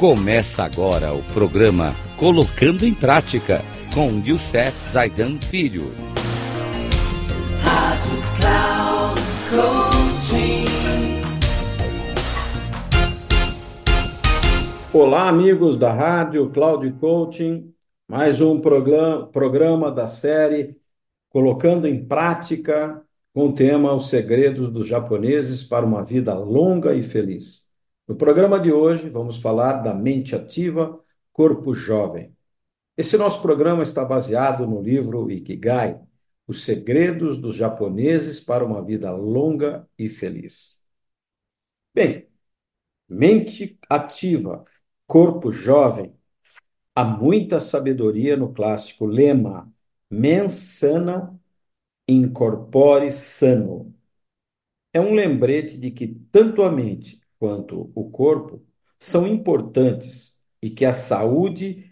Começa agora o programa Colocando em Prática, com Youssef Zaidan Filho. Rádio Cloud Coaching. Olá, amigos da Rádio Cloud Coaching, mais um programa da série Colocando em Prática, com o tema Os Segredos dos Japoneses para uma Vida Longa e Feliz. No programa de hoje, vamos falar da mente ativa, corpo jovem. Esse nosso programa está baseado no livro Ikigai, Os Segredos dos Japoneses para uma Vida Longa e Feliz. Bem, mente ativa, corpo jovem. Há muita sabedoria no clássico lema Mens sana, incorpore sano. É um lembrete de que tanto a mente quanto o corpo são importantes e que a saúde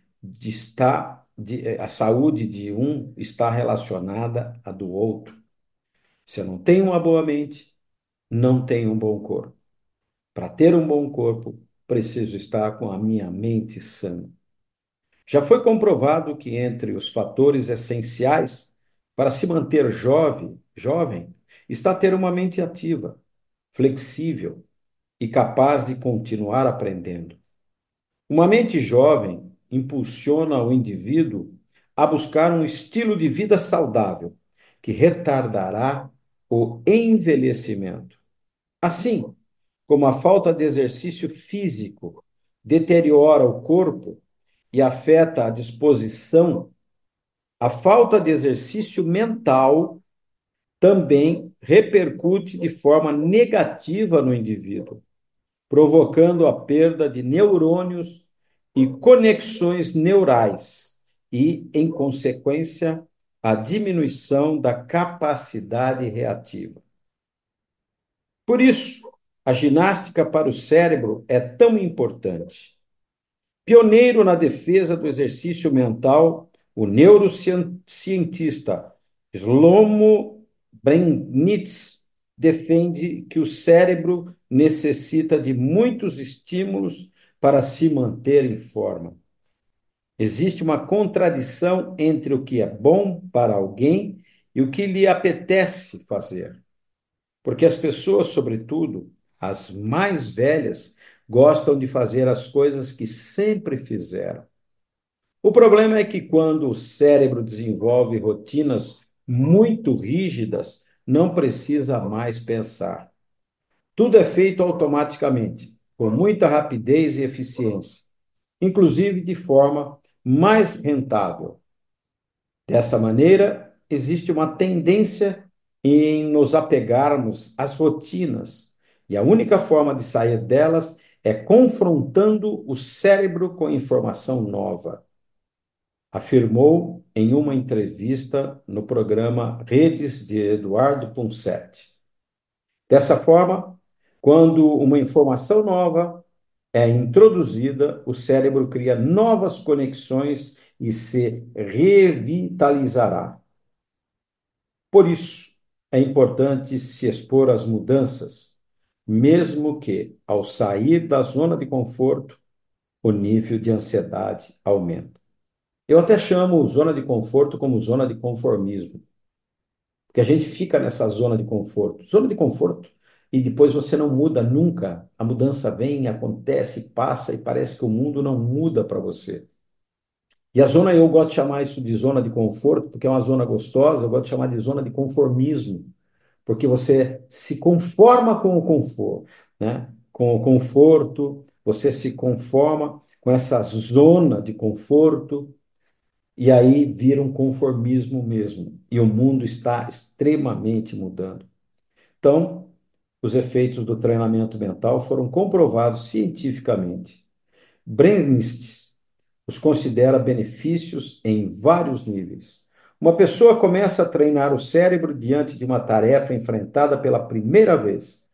de um está relacionada à do outro. Se eu não tenho uma boa mente, não tenho um bom corpo. Para ter um bom corpo, preciso estar com a minha mente sã. Já foi comprovado que entre os fatores essenciais para se manter jovem, está ter uma mente ativa, flexível e capaz de continuar aprendendo. Uma mente jovem impulsiona o indivíduo a buscar um estilo de vida saudável que retardará o envelhecimento. Assim como a falta de exercício físico deteriora o corpo e afeta a disposição, a falta de exercício mental também repercute de forma negativa no indivíduo, provocando a perda de neurônios e conexões neurais e, em consequência, a diminuição da capacidade reativa. Por isso, a ginástica para o cérebro é tão importante. Pioneiro na defesa do exercício mental, o neurocientista Shlomo Brennitz defende que o cérebro necessita de muitos estímulos para se manter em forma. Existe uma contradição entre o que é bom para alguém e o que lhe apetece fazer. Porque as pessoas, sobretudo as mais velhas, gostam de fazer as coisas que sempre fizeram. O problema é que quando o cérebro desenvolve rotinas muito rígidas, não precisa mais pensar. Tudo é feito automaticamente, com muita rapidez e eficiência, inclusive de forma mais rentável. Dessa maneira, existe uma tendência em nos apegarmos às rotinas, e a única forma de sair delas é confrontando o cérebro com informação nova, afirmou em uma entrevista no programa Redes de Eduardo Punset. Dessa forma, quando uma informação nova é introduzida, o cérebro cria novas conexões e se revitalizará. Por isso, é importante se expor às mudanças, mesmo que, ao sair da zona de conforto, o nível de ansiedade aumenta. Eu até chamo zona de conforto como zona de conformismo, porque a gente fica nessa zona de conforto. Zona de conforto, e depois você não muda nunca. A mudança vem, acontece, passa, e parece que o mundo não muda para você. E a zona, eu gosto de chamar isso de zona de conforto, porque é uma zona gostosa, eu gosto de chamar de zona de conformismo, porque você se conforma com o conforto, né? Com o conforto, você se conforma com essa zona de conforto, e aí vira um conformismo mesmo. E o mundo está extremamente mudando. Então, os efeitos do treinamento mental foram comprovados cientificamente. Brennitz os considera benefícios em vários níveis. Uma pessoa começa a treinar o cérebro diante de uma tarefa enfrentada pela primeira vez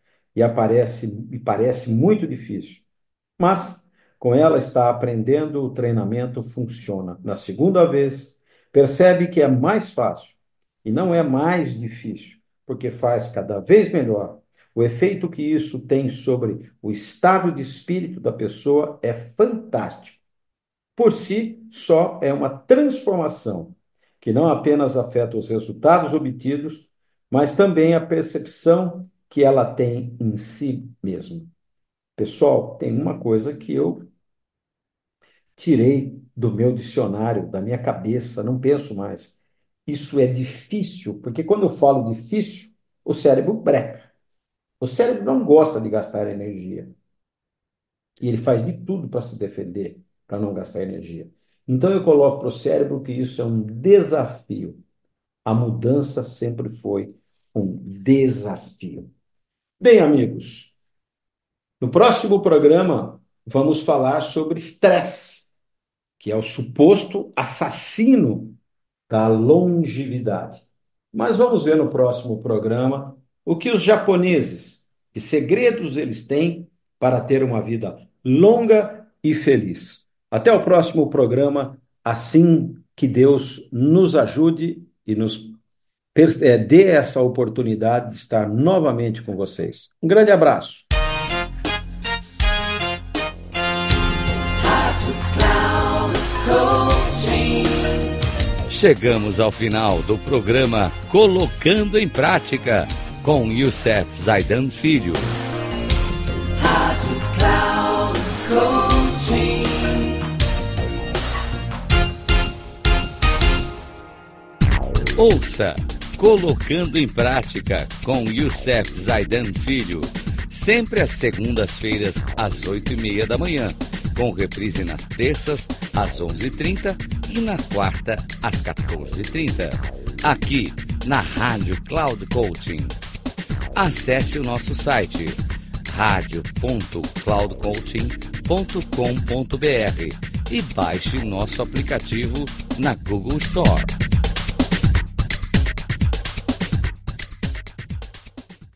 e parece muito difícil. Mas, com ela está aprendendo, o treinamento funciona. Na segunda vez, percebe que é mais fácil e não é mais difícil, porque faz cada vez melhor. O efeito que isso tem sobre o estado de espírito da pessoa é fantástico. Por si, só é uma transformação que não apenas afeta os resultados obtidos, mas também a percepção que ela tem em si mesma. Pessoal, tem uma coisa que eu tirei do meu dicionário, da minha cabeça, não penso mais. Isso é difícil, porque quando eu falo difícil, o cérebro breca. O cérebro não gosta de gastar energia. E ele faz de tudo para se defender, para não gastar energia. Então eu coloco para o cérebro que isso é um desafio. A mudança sempre foi um desafio. Bem, amigos, no próximo programa vamos falar sobre estresse, que é o suposto assassino da longevidade. Mas vamos ver no próximo programa o que os japoneses, que segredos eles têm para ter uma vida longa e feliz. Até o próximo programa, assim que Deus nos ajude e nos dê essa oportunidade de estar novamente com vocês. Um grande abraço. Chegamos ao final do programa Colocando em Prática, com Youssef Zaidan Filho. Rádio Cloud Coaching. Ouça Colocando em Prática, com Youssef Zaidan Filho, sempre às segundas-feiras, às 8h30 da manhã, com reprise nas terças, às 11h30 e na quarta, às 14h30, aqui na Rádio Cloud Coaching. Acesse o nosso site radio.cloudcoaching.com.br e baixe o nosso aplicativo na Google Store.